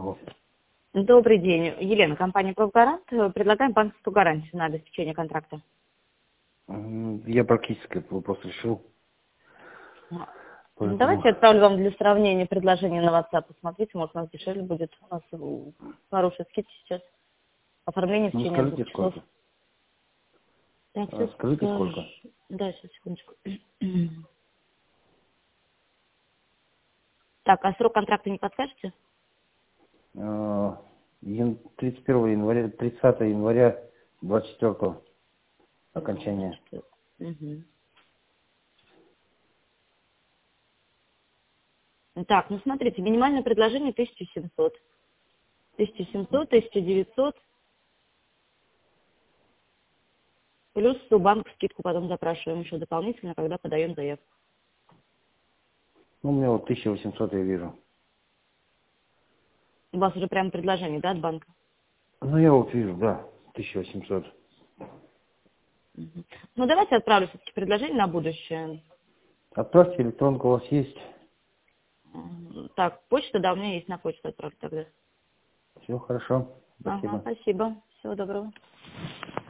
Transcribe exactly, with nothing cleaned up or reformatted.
Алло. Добрый день. Елена, компания «Профгарант». Предлагаем банковскую гарантию на обеспечение контракта. М, Я практически этот вопрос решил. Ну, Поэтому... Давайте я отправлю вам для сравнения предложение на WhatsApp. Посмотрите, может, у нас дешевле будет. У нас м, хорошие скидки сейчас. Оформление в Ну, течение двух скажите, часов. сколько? Я А, сейчас Скажите, скажу. сколько? Да, сейчас, секундочку. Так, а срок контракта не подскажете? А, ян- тридцать первого января, тридцатого января двадцать четвёртого окончание. Угу. Так, ну смотрите, минимальное предложение тысяча семьсот. тысяча семьсот, тысяча девятьсот. Плюс у банка скидку потом запрашиваем еще дополнительно, когда подаем заявку. Ну, у меня вот тысяча восемьсот я вижу. У вас уже прям предложение, да, от банка? Ну, я вот вижу, да, тысяча восемьсот. Мгм. Ну, давайте отправлю все-таки предложение на будущее. Отправьте, электронка у вас есть. М, Так, почта, да, у меня есть, на почту отправлю тогда. Все хорошо. Ага, Спасибо. спасибо. Всего доброго.